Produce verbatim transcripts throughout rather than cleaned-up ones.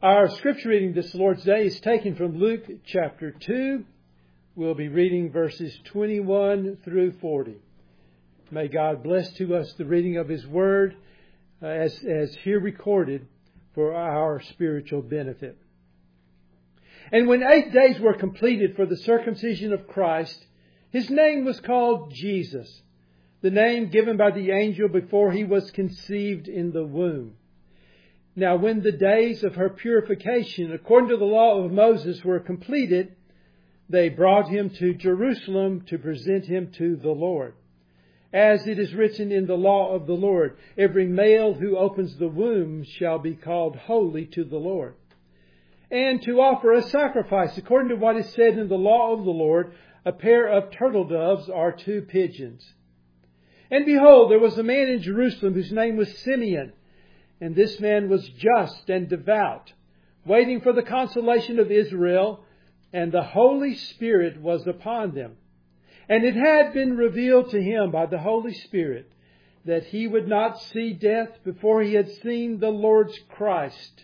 Our scripture reading this Lord's Day is taken from Luke chapter two. We'll be reading verses twenty-one through forty. May God bless to us the reading of His Word uh, as, as here recorded for our spiritual benefit. And when eight days were completed for the circumcision of Christ, His name was called Jesus, the name given by the angel before He was conceived in the womb. Now when the days of her purification, according to the law of Moses, were completed, they brought Him to Jerusalem to present Him to the Lord. As it is written in the law of the Lord, every male who opens the womb shall be called holy to the Lord. And to offer a sacrifice, according to what is said in the law of the Lord, a pair of turtle doves or two pigeons. And behold, there was a man in Jerusalem whose name was Simeon. And this man was just and devout, waiting for the consolation of Israel, and the Holy Spirit was upon them. And it had been revealed to him by the Holy Spirit that he would not see death before he had seen the Lord's Christ.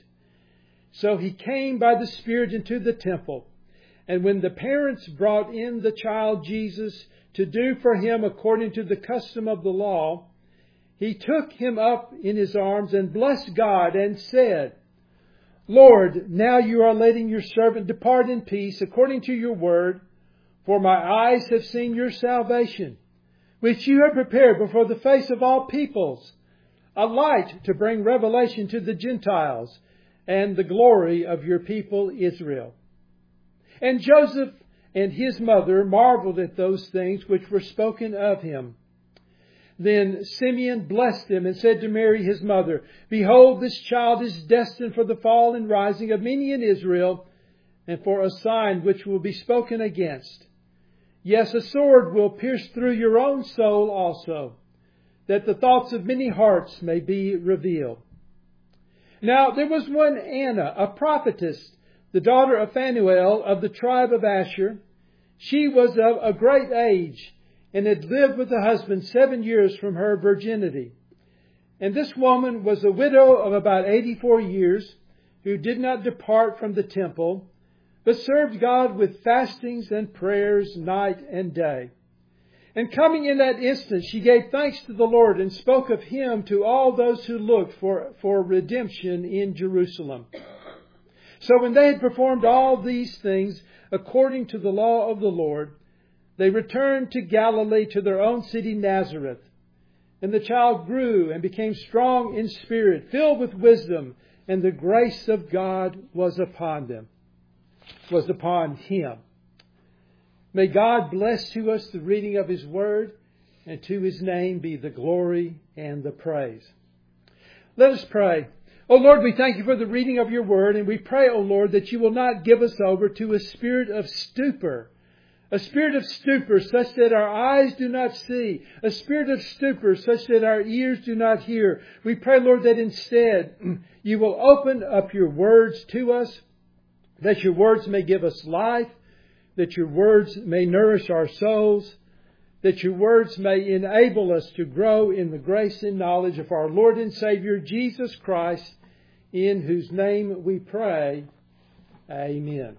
So he came by the Spirit into the temple. And when the parents brought in the child Jesus to do for him according to the custom of the law, he took him up in his arms and blessed God and said, Lord, now you are letting your servant depart in peace according to your word, for my eyes have seen your salvation, which you have prepared before the face of all peoples, a light to bring revelation to the Gentiles and the glory of your people Israel. And Joseph and his mother marveled at those things which were spoken of him. Then Simeon blessed them and said to Mary his mother, Behold, this child is destined for the fall and rising of many in Israel, and for a sign which will be spoken against. Yes, a sword will pierce through your own soul also, that the thoughts of many hearts may be revealed. Now there was one Anna, a prophetess, the daughter of Phanuel of the tribe of Asher. She was of a great age, and had lived with a husband seven years from her virginity. And this woman was a widow of about eighty-four years, who did not depart from the temple, but served God with fastings and prayers night and day. And coming in that instant, she gave thanks to the Lord and spoke of Him to all those who looked for, for redemption in Jerusalem. So when they had performed all these things according to the law of the Lord, they returned to Galilee, to their own city Nazareth. And the child grew and became strong in spirit, filled with wisdom, and the grace of God was upon them, was upon him. May God bless to us the reading of His Word, and to His name be the glory and the praise. Let us pray. O Lord, we thank You for the reading of Your Word, and we pray, O Lord, that You will not give us over to a spirit of stupor, a spirit of stupor such that our eyes do not see. A spirit of stupor such that our ears do not hear. We pray, Lord, that instead You will open up Your words to us, that Your words may give us life, that Your words may nourish our souls, that Your words may enable us to grow in the grace and knowledge of our Lord and Savior, Jesus Christ, in whose name we pray. Amen.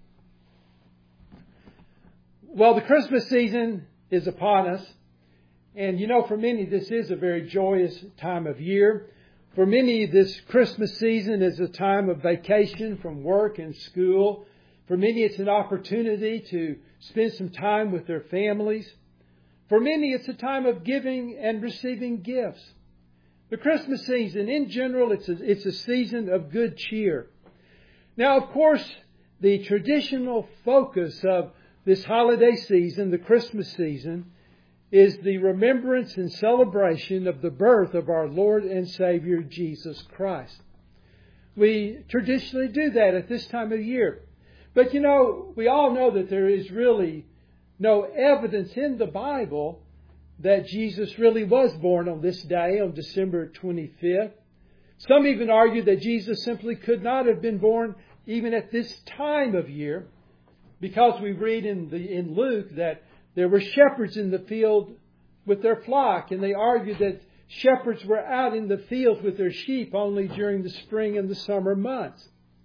Well, the Christmas season is upon us. And you know, for many, this is a very joyous time of year. For many, this Christmas season is a time of vacation from work and school. For many, it's an opportunity to spend some time with their families. For many, it's a time of giving and receiving gifts. The Christmas season, in general, it's a, it's a season of good cheer. Now, of course, the traditional focus of this holiday season, the Christmas season, is the remembrance and celebration of the birth of our Lord and Savior, Jesus Christ. We traditionally do that at this time of year. But you know, we all know that there is really no evidence in the Bible that Jesus really was born on this day, on December twenty-fifth. Some even argue that Jesus simply could not have been born even at this time of year, because we read in the in Luke that there were shepherds in the field with their flock, and they argued that shepherds were out in the fields with their sheep only during the spring and the summer months.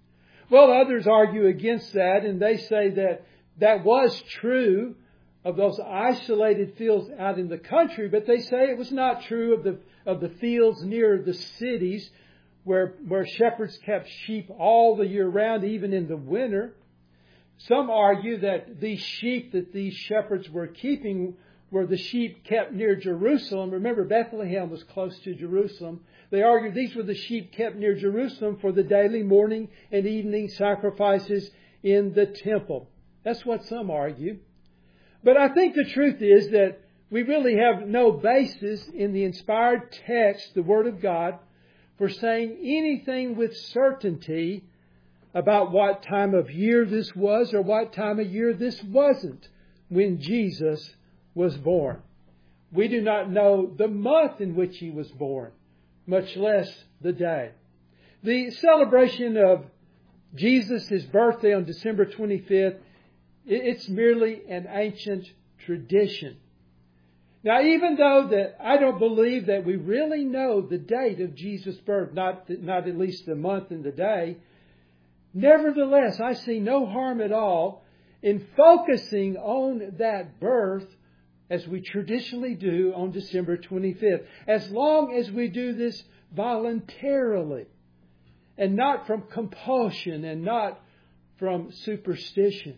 Well, others argue against that, and they say that that was true of those isolated fields out in the country, but they say it was not true of the of the fields near the cities where where shepherds kept sheep all the year round, even in the winter. Some argue that these sheep that these shepherds were keeping were the sheep kept near Jerusalem. Remember, Bethlehem was close to Jerusalem. They argue these were the sheep kept near Jerusalem for the daily morning and evening sacrifices in the temple. That's what some argue. But I think the truth is that we really have no basis in the inspired text, the Word of God, for saying anything with certainty about what time of year this was or what time of year this wasn't when Jesus was born. We do not know the month in which He was born, much less the day. The celebration of Jesus' birthday on December twenty-fifth, it's merely an ancient tradition. Now, even though that I don't believe that we really know the date of Jesus' birth, not, not at least the month and the day, nevertheless, I see no harm at all in focusing on that birth as we traditionally do on December twenty-fifth, as long as we do this voluntarily and not from compulsion and not from superstition.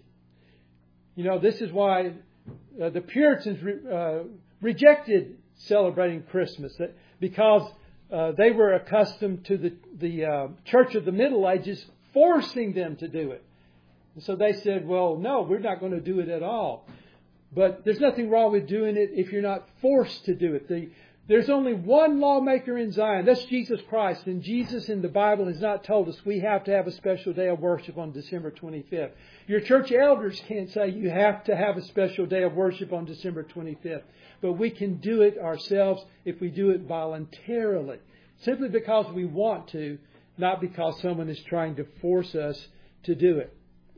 You know, this is why uh, the Puritans re- uh, rejected celebrating Christmas, because uh, they were accustomed to the, the uh, Church of the Middle Ages forcing them to do it. And so they said, well, no, we're not going to do it at all. But there's nothing wrong with doing it if you're not forced to do it. The, there's only one lawmaker in Zion. That's Jesus Christ. And Jesus in the Bible has not told us we have to have a special day of worship on December twenty-fifth. Your church elders can't say you have to have a special day of worship on December twenty-fifth. But we can do it ourselves if we do it voluntarily. Simply because we want to, not because someone is trying to force us to do it.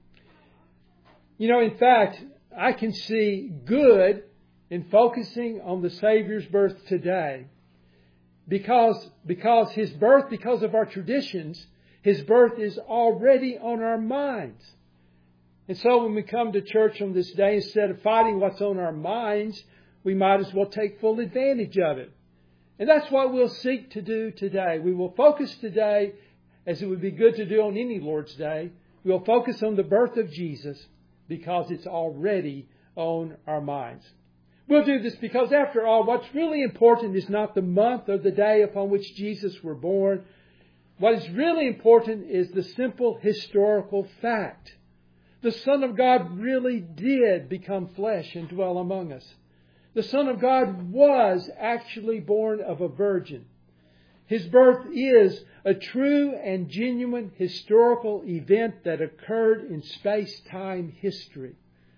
You know, in fact, I can see good in focusing on the Savior's birth today because, because His birth, because of our traditions, His birth is already on our minds. And so when we come to church on this day, instead of fighting what's on our minds, we might as well take full advantage of it. And that's what we'll seek to do today. We will focus today, as it would be good to do on any Lord's Day, we'll focus on the birth of Jesus, because it's already on our minds. We'll do this because, after all, what's really important is not the month or the day upon which Jesus was born. What is really important is the simple historical fact. The Son of God really did become flesh and dwell among us. The Son of God was actually born of a virgin. His birth is a true and genuine historical event that occurred in space-time history.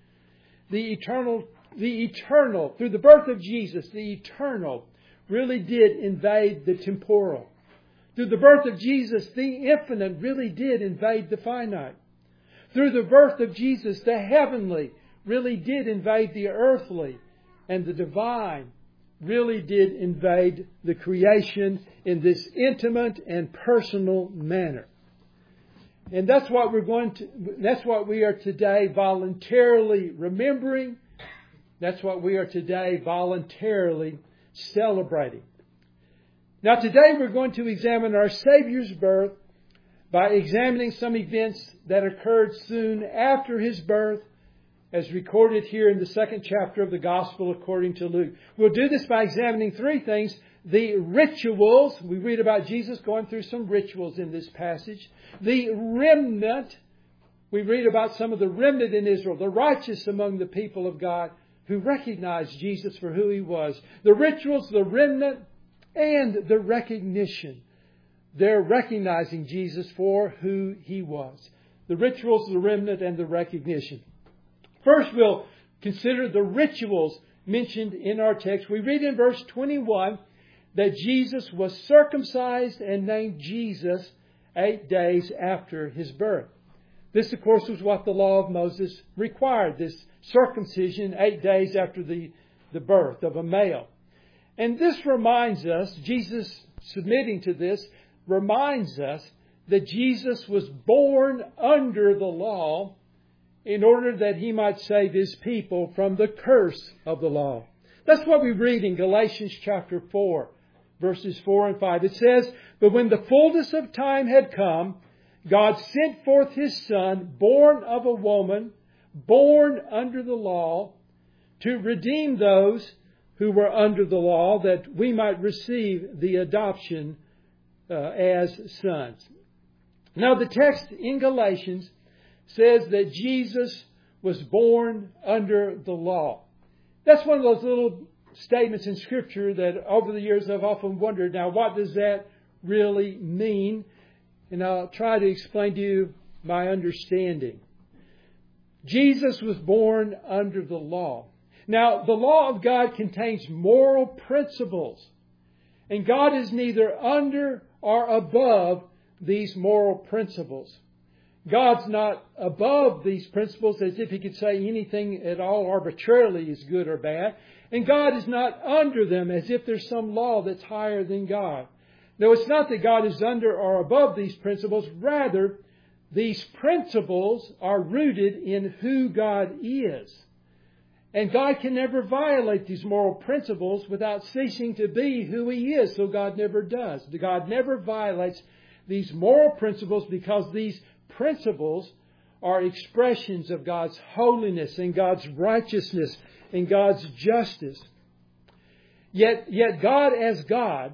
The eternal, the eternal, through the birth of Jesus, the eternal really did invade the temporal. Through the birth of Jesus, the infinite really did invade the finite. Through the birth of Jesus, the heavenly really did invade the earthly, and the divine really did invade the creation in this intimate and personal manner. And that's what we're going to, that's what we are today voluntarily remembering. That's what we are today voluntarily celebrating. Now today we're going to examine our Savior's birth by examining some events that occurred soon after His birth, as recorded here in the second chapter of the Gospel according to Luke. We'll do this by examining three things. The rituals. We read about Jesus going through some rituals in this passage. The remnant. We read about some of the remnant in Israel, the righteous among the people of God who recognized Jesus for who He was. The rituals, the remnant, and the recognition. They're recognizing Jesus for who He was. The rituals, the remnant, and the recognition. First, we'll consider the rituals mentioned in our text. We read in verse twenty-one that Jesus was circumcised and named Jesus eight days after His birth. This, of course, was what the law of Moses required, this circumcision eight days after the, the birth of a male. And this reminds us, Jesus submitting to this, reminds us that Jesus was born under the law in order that He might save His people from the curse of the law. That's what we read in Galatians chapter four, verses four and five. It says, "But when the fullness of time had come, God sent forth His Son, born of a woman, born under the law, to redeem those who were under the law, that we might receive the adoption uh, as sons." Now the text in Galatians says that Jesus was born under the law. That's one of those little statements in Scripture that over the years I've often wondered, now what does that really mean? And I'll try to explain to you my understanding. Jesus was born under the law. Now, the law of God contains moral principles. And God is neither under or above these moral principles. God's not above these principles as if He could say anything at all arbitrarily is good or bad. And God is not under them as if there's some law that's higher than God. No, it's not that God is under or above these principles. Rather, these principles are rooted in who God is. And God can never violate these moral principles without ceasing to be who He is. So God never does. God never violates these moral principles because these principles are expressions of God's holiness and God's righteousness and God's justice. Yet, yet God as God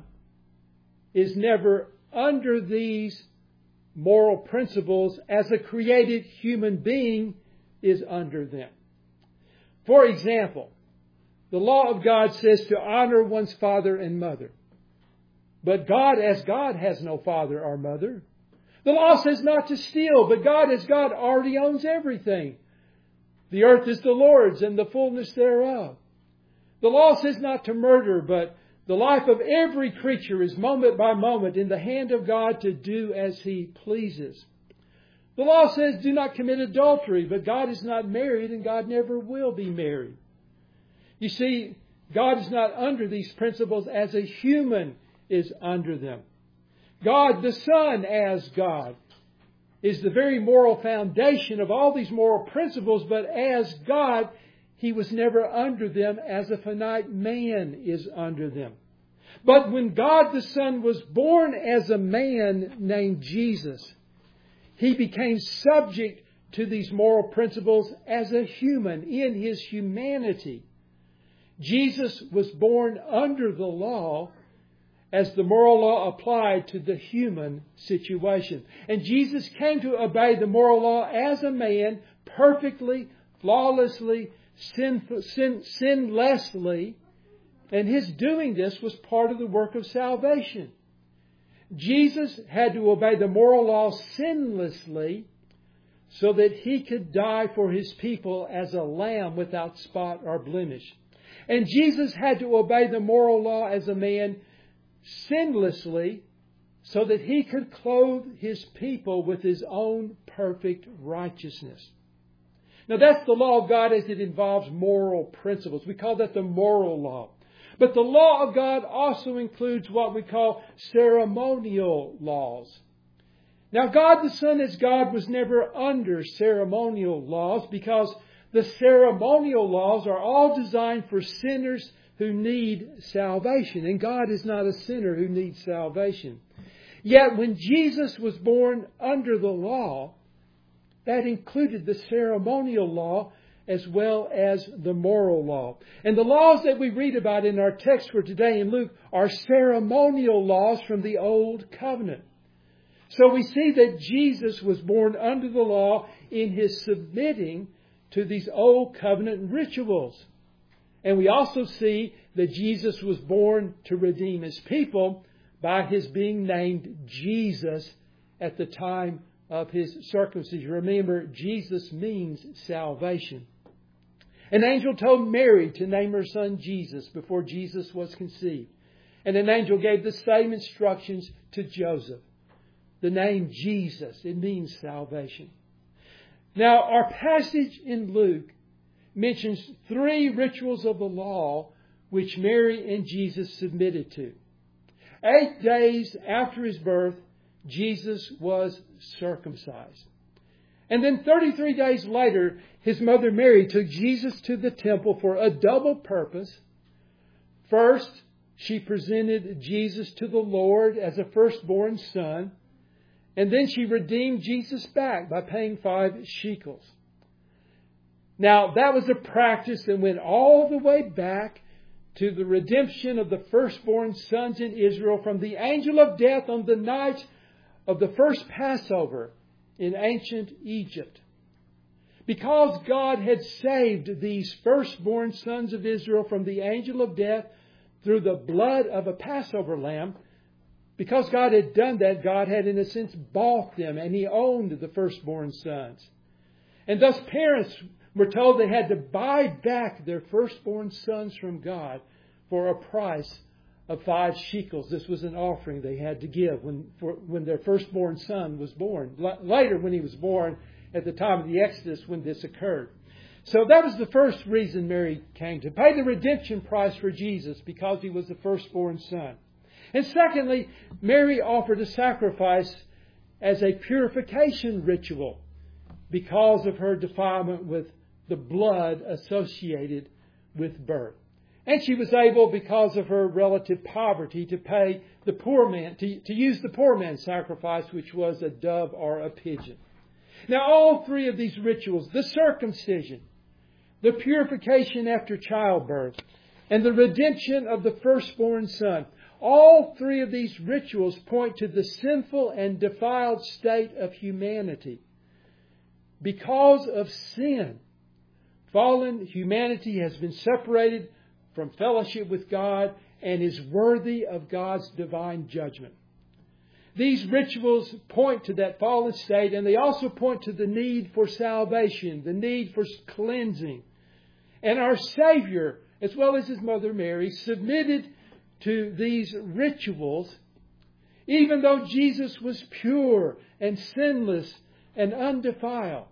is never under these moral principles as a created human being is under them. For example, the law of God says to honor one's father and mother. But God as God has no father or mother. The law says not to steal, but God as God already owns everything. The earth is the Lord's and the fullness thereof. The law says not to murder, but the life of every creature is moment by moment in the hand of God to do as He pleases. The law says do not commit adultery, but God is not married and God never will be married. You see, God is not under these principles as a human is under them. God the Son as God is the very moral foundation of all these moral principles, but as God, He was never under them as a finite man is under them. But when God the Son was born as a man named Jesus, He became subject to these moral principles as a human in His humanity. Jesus was born under the law as the moral law applied to the human situation. And Jesus came to obey the moral law as a man, perfectly, flawlessly, sin, sin, sinlessly. And His doing this was part of the work of salvation. Jesus had to obey the moral law sinlessly so that He could die for His people as a lamb without spot or blemish. And Jesus had to obey the moral law as a man sinlessly so that He could clothe His people with His own perfect righteousness. Now that's the law of God as it involves moral principles. We call that the moral law. But the law of God also includes what we call ceremonial laws. Now God the Son as God was never under ceremonial laws because the ceremonial laws are all designed for sinners who need salvation. And God is not a sinner who needs salvation. Yet when Jesus was born under the law, that included the ceremonial law as well as the moral law. And the laws that we read about in our text for today in Luke are ceremonial laws from the Old Covenant. So we see that Jesus was born under the law in His submitting to these Old Covenant rituals. And we also see that Jesus was born to redeem His people by His being named Jesus at the time of His circumcision. Remember, Jesus means salvation. An angel told Mary to name her son Jesus before Jesus was conceived. And an angel gave the same instructions to Joseph. The name Jesus, it means salvation. Now, our passage in Luke mentions three rituals of the law which Mary and Jesus submitted to. Eight days after His birth, Jesus was circumcised. And then thirty-three days later, his mother Mary took Jesus to the temple for a double purpose. First, she presented Jesus to the Lord as a firstborn son. And then she redeemed Jesus back by paying five shekels. Now, that was a practice that went all the way back to the redemption of the firstborn sons in Israel from the angel of death on the night of the first Passover in ancient Egypt. Because God had saved these firstborn sons of Israel from the angel of death through the blood of a Passover lamb, because God had done that, God had in a sense bought them, and He owned the firstborn sons. And thus parents were told they had to buy back their firstborn sons from God for a price of five shekels. This was an offering they had to give when, for, when their firstborn son was born. L- later, when he was born, at the time of the Exodus, when this occurred. So that was the first reason Mary came, to pay the redemption price for Jesus, because He was the firstborn son. And secondly, Mary offered a sacrifice as a purification ritual because of her defilement with the blood associated with birth. And she was able, because of her relative poverty, to pay the poor man, to, to use the poor man's sacrifice, which was a dove or a pigeon. Now, all three of these rituals, the circumcision, the purification after childbirth, and the redemption of the firstborn son, all three of these rituals point to the sinful and defiled state of humanity. Because of sin, fallen humanity has been separated from fellowship with God and is worthy of God's divine judgment. These rituals point to that fallen state, and they also point to the need for salvation, the need for cleansing. And our Savior, as well as His mother Mary, submitted to these rituals, even though Jesus was pure and sinless and undefiled.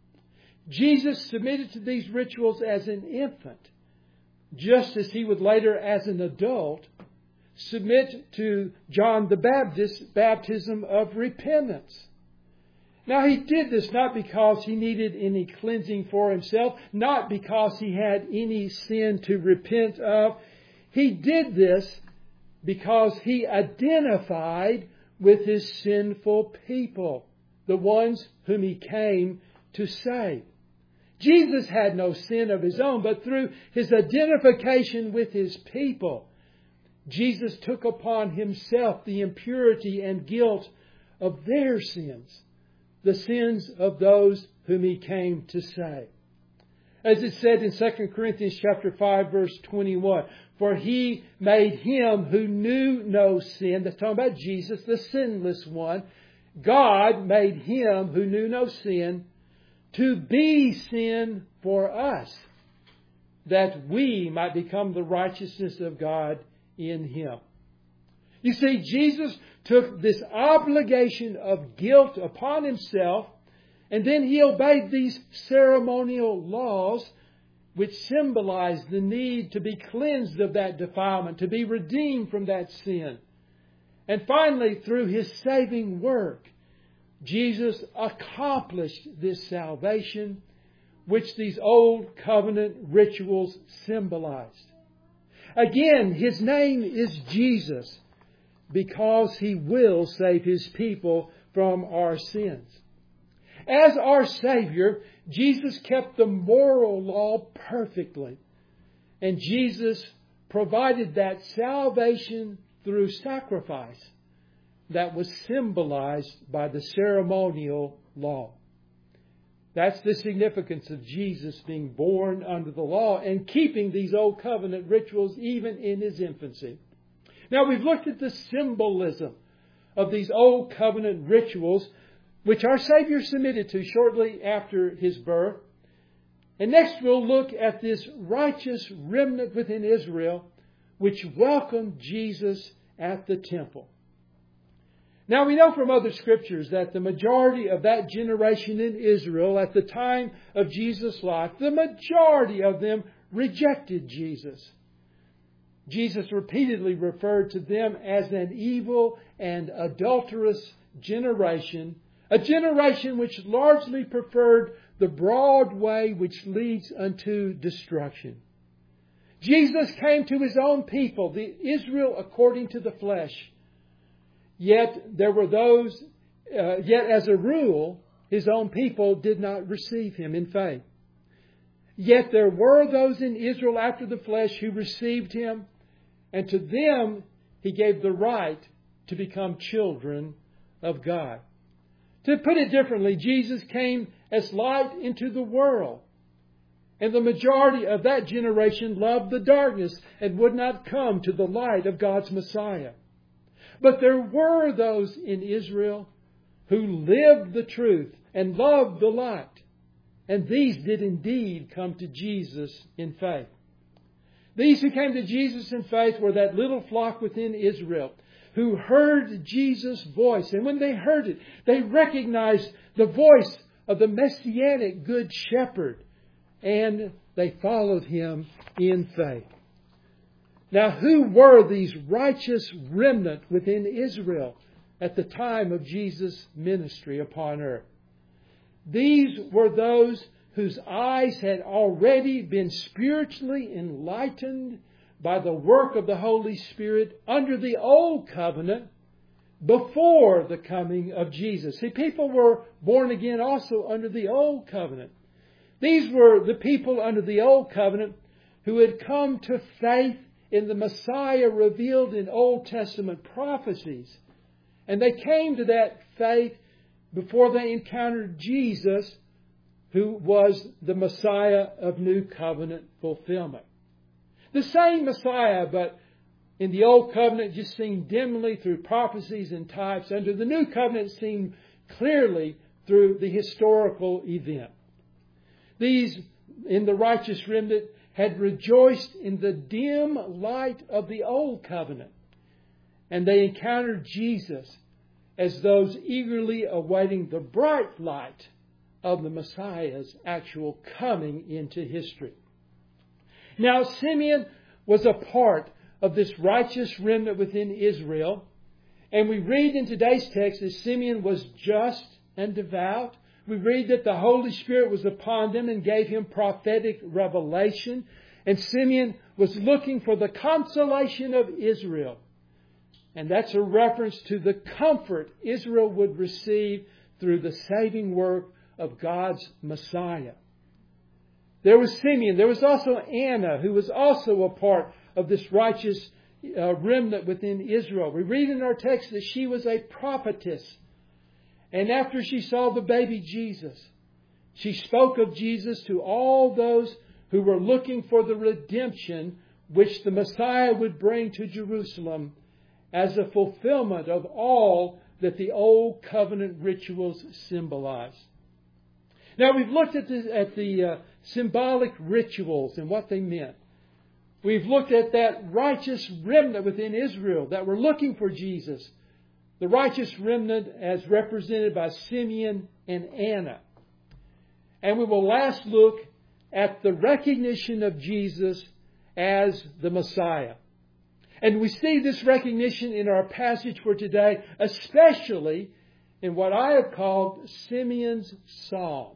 Jesus submitted to these rituals as an infant, just as He would later, as an adult, submit to John the Baptist's baptism of repentance. Now, He did this not because He needed any cleansing for Himself, not because He had any sin to repent of. He did this because He identified with His sinful people, the ones whom He came to save. Jesus had no sin of His own, but through His identification with His people, Jesus took upon Himself the impurity and guilt of their sins, the sins of those whom He came to save. As it said in Second Corinthians chapter five, verse twenty-one, for He made Him who knew no sin, that's talking about Jesus, the sinless one, God made Him who knew no sin to be sin for us, that we might become the righteousness of God in Him. You see, Jesus took this obligation of guilt upon Himself, and then He obeyed these ceremonial laws which symbolize the need to be cleansed of that defilement, to be redeemed from that sin. And finally, through His saving work, Jesus accomplished this salvation which these old covenant rituals symbolized. Again, His name is Jesus because He will save His people from our sins. As our Savior, Jesus kept the moral law perfectly. And Jesus provided that salvation through sacrifice that was symbolized by the ceremonial law. That's the significance of Jesus being born under the law and keeping these old covenant rituals even in His infancy. Now, we've looked at the symbolism of these old covenant rituals which our Savior submitted to shortly after His birth. And next we'll look at this righteous remnant within Israel which welcomed Jesus at the temple. Now, we know from other scriptures that the majority of that generation in Israel at the time of Jesus' life, the majority of them rejected Jesus. Jesus repeatedly referred to them as an evil and adulterous generation, a generation which largely preferred the broad way which leads unto destruction. Jesus came to His own people, the Israel according to the flesh. Yet there were those, uh, yet as a rule, His own people did not receive Him in faith. Yet there were those in Israel after the flesh who received Him, and to them He gave the right to become children of God. To put it differently, Jesus came as light into the world. And the majority of that generation loved the darkness and would not come to the light of God's Messiah. But there were those in Israel who lived the truth and loved the light. And these did indeed come to Jesus in faith. These who came to Jesus in faith were that little flock within Israel who heard Jesus' voice. And when they heard it, they recognized the voice of the Messianic Good Shepherd. And they followed Him in faith. Now, who were these righteous remnant within Israel at the time of Jesus' ministry upon earth? These were those whose eyes had already been spiritually enlightened by the work of the Holy Spirit under the Old Covenant before the coming of Jesus. See, people were born again also under the Old Covenant. These were the people under the Old Covenant who had come to faith in the Messiah revealed in Old Testament prophecies. And they came to that faith before they encountered Jesus, who was the Messiah of New Covenant fulfillment. The same Messiah, but in the Old Covenant just seen dimly through prophecies and types. Under the New Covenant seen clearly through the historical event. These, in the righteous remnant, had rejoiced in the dim light of the Old Covenant. And they encountered Jesus as those eagerly awaiting the bright light of the Messiah's actual coming into history. Now, Simeon was a part of this righteous remnant within Israel. And we read in today's text that Simeon was just and devout. We read that the Holy Spirit was upon them and gave him prophetic revelation. And Simeon was looking for the consolation of Israel. And that's a reference to the comfort Israel would receive through the saving work of God's Messiah. There was Simeon. There was also Anna, who was also a part of this righteous uh, remnant within Israel. We read in our text that she was a prophetess. And after she saw the baby Jesus, she spoke of Jesus to all those who were looking for the redemption which the Messiah would bring to Jerusalem as a fulfillment of all that the Old Covenant rituals symbolize. Now, we've looked at the, at the uh, symbolic rituals and what they meant. We've looked at that righteous remnant within Israel that were looking for Jesus. The righteous remnant as represented by Simeon and Anna. And we will last look at the recognition of Jesus as the Messiah. And we see this recognition in our passage for today, especially in what I have called Simeon's Psalm.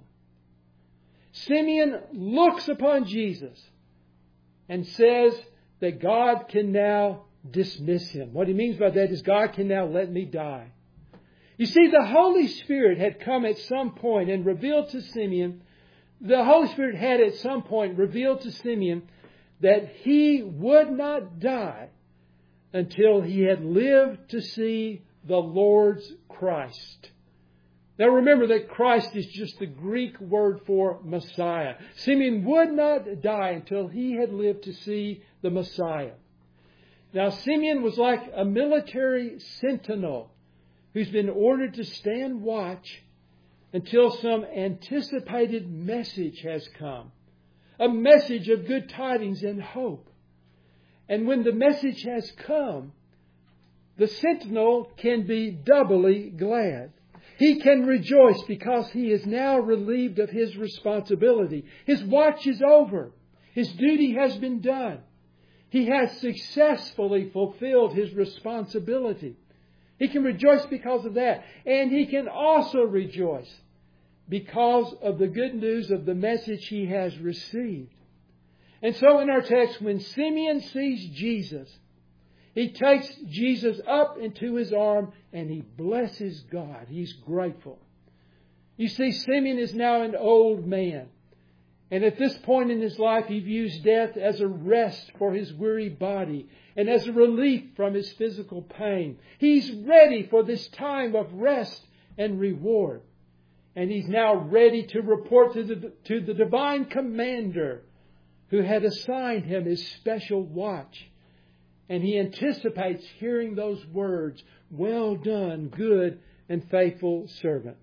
Simeon looks upon Jesus and says that God can now dismiss him. What he means by that is God can now let me die. You see, the Holy Spirit had come at some point and revealed to Simeon, the Holy Spirit had at some point revealed to Simeon that he would not die until he had lived to see the Lord's Christ. Now remember that Christ is just the Greek word for Messiah. Simeon would not die until he had lived to see the Messiah. Now Simeon was like a military sentinel who's been ordered to stand watch until some anticipated message has come. A message of good tidings and hope. And when the message has come, the sentinel can be doubly glad. He can rejoice because he is now relieved of his responsibility. His watch is over. His duty has been done. He has successfully fulfilled his responsibility. He can rejoice because of that. And he can also rejoice because of the good news of the message he has received. And so in our text, when Simeon sees Jesus, he takes Jesus up into his arm and he blesses God. He's grateful. You see, Simeon is now an old man. And at this point in his life, he views death as a rest for his weary body and as a relief from his physical pain. He's ready for this time of rest and reward. And he's now ready to report to the, to the divine commander who had assigned him his special watch. And he anticipates hearing those words, "Well done, good and faithful servant."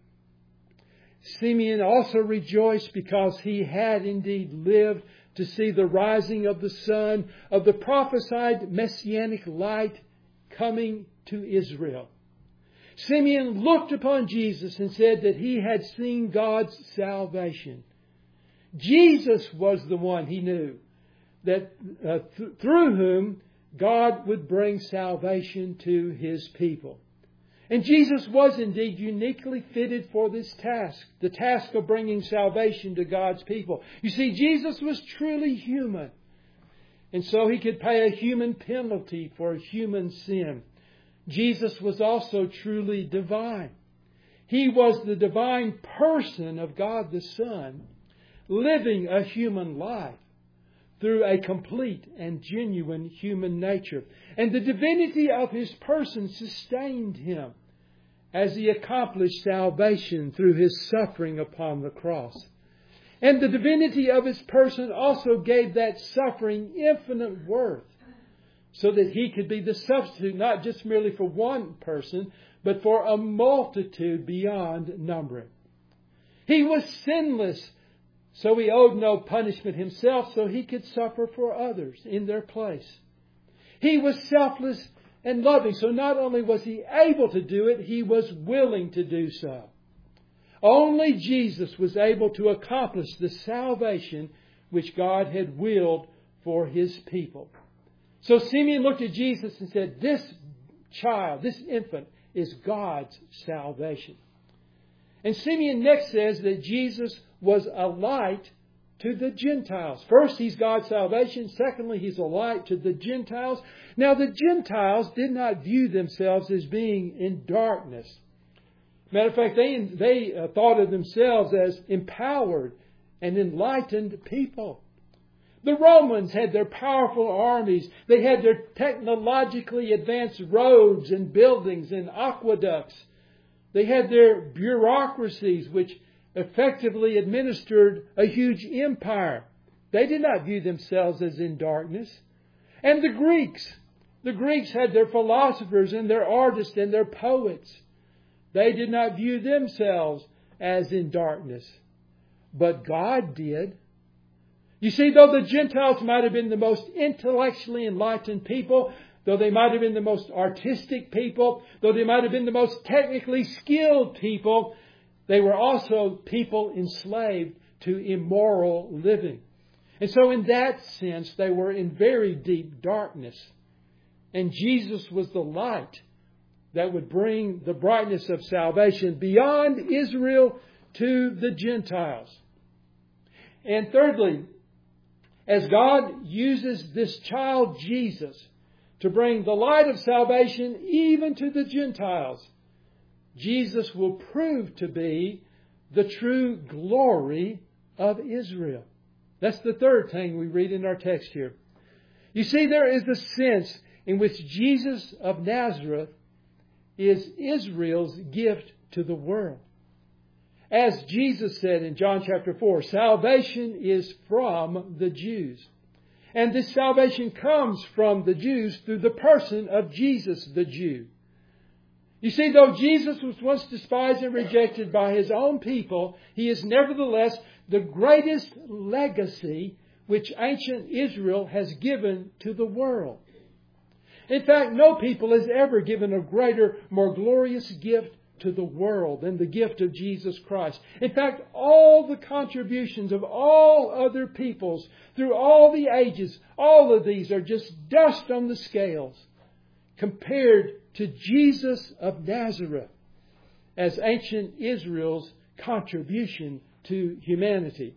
Simeon also rejoiced because he had indeed lived to see the rising of the sun of the prophesied messianic light coming to Israel. Simeon looked upon Jesus and said that he had seen God's salvation. Jesus was the one he knew that uh, th- through whom God would bring salvation to His people. And Jesus was indeed uniquely fitted for this task, the task of bringing salvation to God's people. You see, Jesus was truly human. And so He could pay a human penalty for human sin. Jesus was also truly divine. He was the divine person of God the Son, living a human life through a complete and genuine human nature. And the divinity of His person sustained Him as He accomplished salvation through His suffering upon the cross. And the divinity of His person also gave that suffering infinite worth, so that He could be the substitute, not just merely for one person, but for a multitude beyond numbering. He was sinless, so He owed no punishment Himself, so He could suffer for others in their place. He was selfless and loving, so not only was He able to do it, He was willing to do so. Only Jesus was able to accomplish the salvation which God had willed for His people. So Simeon looked at Jesus and said, "This child, this infant, is God's salvation." And Simeon next says that Jesus was a light to the Gentiles. First, He's God's salvation. Secondly, He's a light to the Gentiles. Now, the Gentiles did not view themselves as being in darkness. Matter of fact, they, they uh, thought of themselves as empowered and enlightened people. The Romans had their powerful armies. They had their technologically advanced roads and buildings and aqueducts. They had their bureaucracies, which effectively administered a huge empire. They did not view themselves as in darkness. And the Greeks. The Greeks had their philosophers and their artists and their poets. They did not view themselves as in darkness. But God did. You see, though the Gentiles might have been the most intellectually enlightened people, though they might have been the most artistic people, though they might have been the most technically skilled people, they were also people enslaved to immoral living. And so in that sense, they were in very deep darkness. And Jesus was the light that would bring the brightness of salvation beyond Israel to the Gentiles. And thirdly, as God uses this child Jesus to bring the light of salvation even to the Gentiles, Jesus will prove to be the true glory of Israel. That's the third thing we read in our text here. You see, there is a sense in which Jesus of Nazareth is Israel's gift to the world. As Jesus said in John chapter four, salvation is from the Jews. And this salvation comes from the Jews through the person of Jesus the Jew. You see, though Jesus was once despised and rejected by His own people, He is nevertheless the greatest legacy which ancient Israel has given to the world. In fact, no people has ever given a greater, more glorious gift to the world than the gift of Jesus Christ. In fact, all the contributions of all other peoples through all the ages, all of these are just dust on the scales compared to Jesus of Nazareth as ancient Israel's contribution to humanity.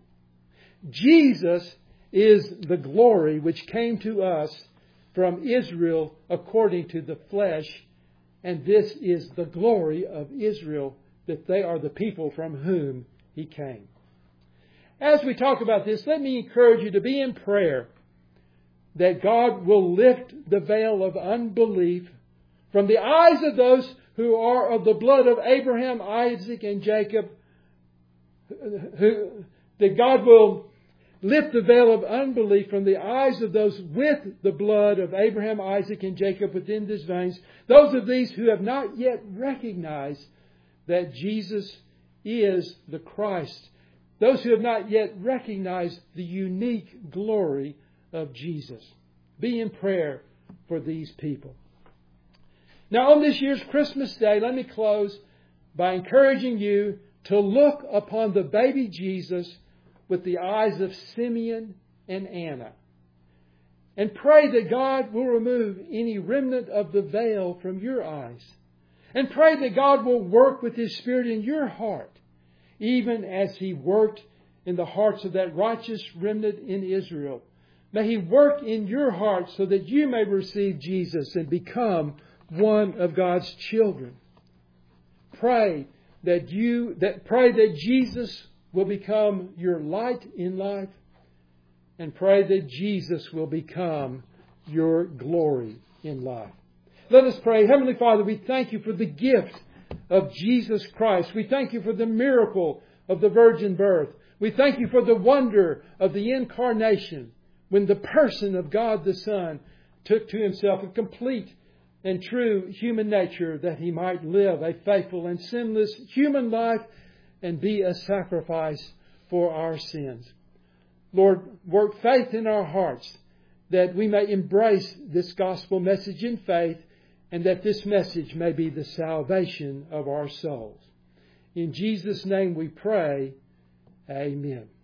Jesus is the glory which came to us from Israel according to the flesh, and this is the glory of Israel, that they are the people from whom He came. As we talk about this, let me encourage you to be in prayer that God will lift the veil of unbelief from the eyes of those who are of the blood of Abraham, Isaac, and Jacob, who, that God will lift the veil of unbelief from the eyes of those with the blood of Abraham, Isaac, and Jacob within these veins, those of these who have not yet recognized that Jesus is the Christ, those who have not yet recognized the unique glory of Jesus. Be in prayer for these people. Now, on this year's Christmas Day, let me close by encouraging you to look upon the baby Jesus with the eyes of Simeon and Anna, and pray that God will remove any remnant of the veil from your eyes, and pray that God will work with His Spirit in your heart, even as He worked in the hearts of that righteous remnant in Israel. May He work in your heart so that you may receive Jesus and become one of God's children. Pray that you that pray that Jesus will become your light in life, and pray that Jesus will become your glory in life. Let us pray. Heavenly Father, we thank You for the gift of Jesus Christ. We thank You for the miracle of the virgin birth. We thank You for the wonder of the incarnation, when the person of God the Son took to Himself a complete and true human nature, that He might live a faithful and sinless human life and be a sacrifice for our sins. Lord, work faith in our hearts that we may embrace this gospel message in faith, and that this message may be the salvation of our souls. In Jesus' name we pray. Amen.